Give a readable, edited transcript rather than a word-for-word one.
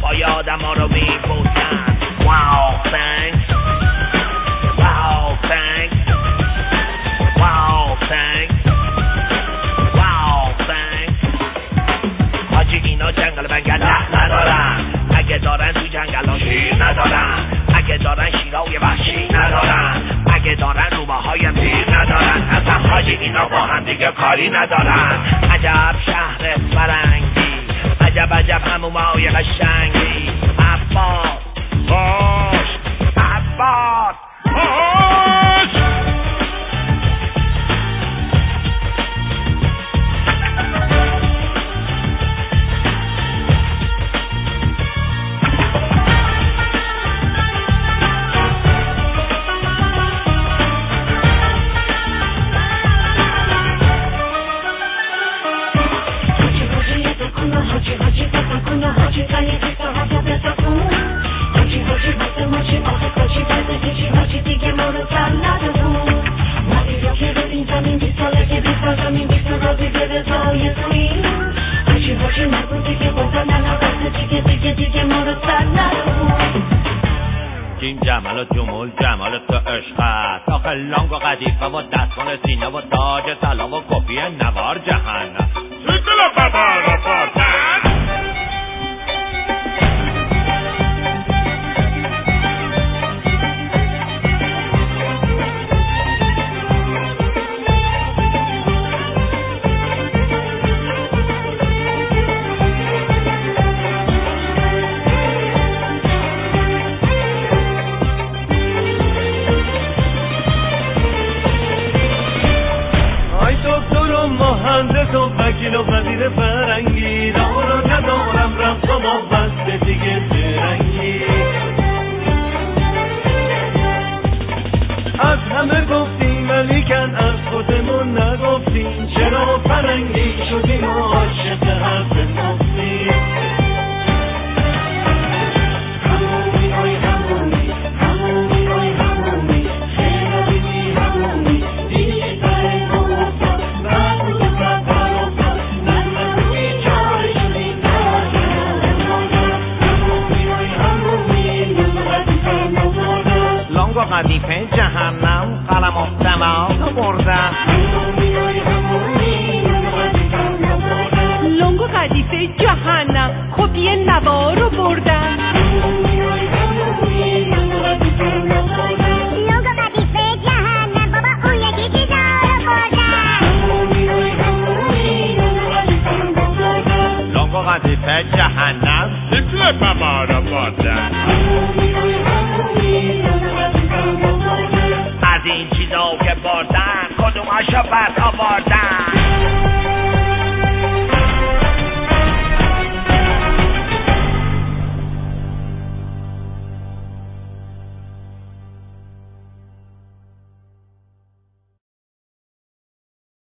پای آدم ها رو میبوسن. Wow thanks Wow thanks Wow thanks Wow thanks. حاجی اینا جنگل بنگل ندارن، اگه دارن تو جنگل ها شیر ندارن، اگه دارن شیرهای وحشی ندارن، اگه دارن روبه های پیر ندارن، اصلا حاجی اینا با هم دیگه کاری ندارن. عجب شهر فرنگی، عجب عجب همومای قشنگی. عباس باش عباس باش. این جمال و جمول جمال تو عشق است، آخه لنگ و قدیفه و دستان سینه و تاج طلا و کپی نوار جهنم. سیکل بابا رو بردن. مهندس و وکیل و وزیر فرنگی، دارو ندارم رفت و ما بسته دیگه فرنگی. از همه گفتیم ولیکن از خودمون نگفتیم، چرا فرنگی شدیم و عاشق حرف مفتیم. همومی آی همومی همومی آی همومی خیلی همومی دیگه تای گفتم لنگ و قدیفه جهنم قلم و دماغ بردن. لنگ و قدیفه جهنم کپی نوار رو بردن. لنگ و قدیفه جهنم بابا اون یکی چیزا رو بردن. لنگ و قدیفه جهنم سیکل بابا رو بردن. از این چیزا که بردن کدومشو بس آوردن.